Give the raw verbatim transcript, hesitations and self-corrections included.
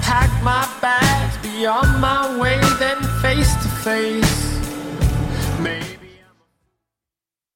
pack my bags, be on my way, then face to face.